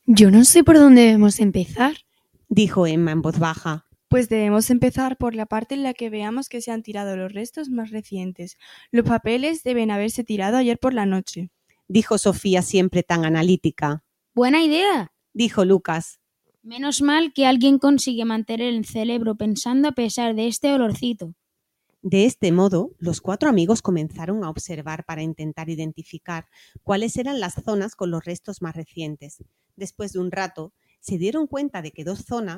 Yo no sé por dónde debemos empezar. Dijo Emma en voz baja. Pues debemos empezar por la parte en la que veamos que se han tirado los restos más recientes. Los papeles deben haberse tirado ayer por la noche. Dijo Sofía, siempre tan analítica. Buena idea, dijo Lucas. Menos mal que alguien consigue mantener el cerebro pensando a pesar de este olorcito. De este modo, los 4 amigos comenzaron a observar para intentar identificar cuáles eran las zonas con los restos más recientes. Después de un rato, se dieron cuenta de que 2 zonas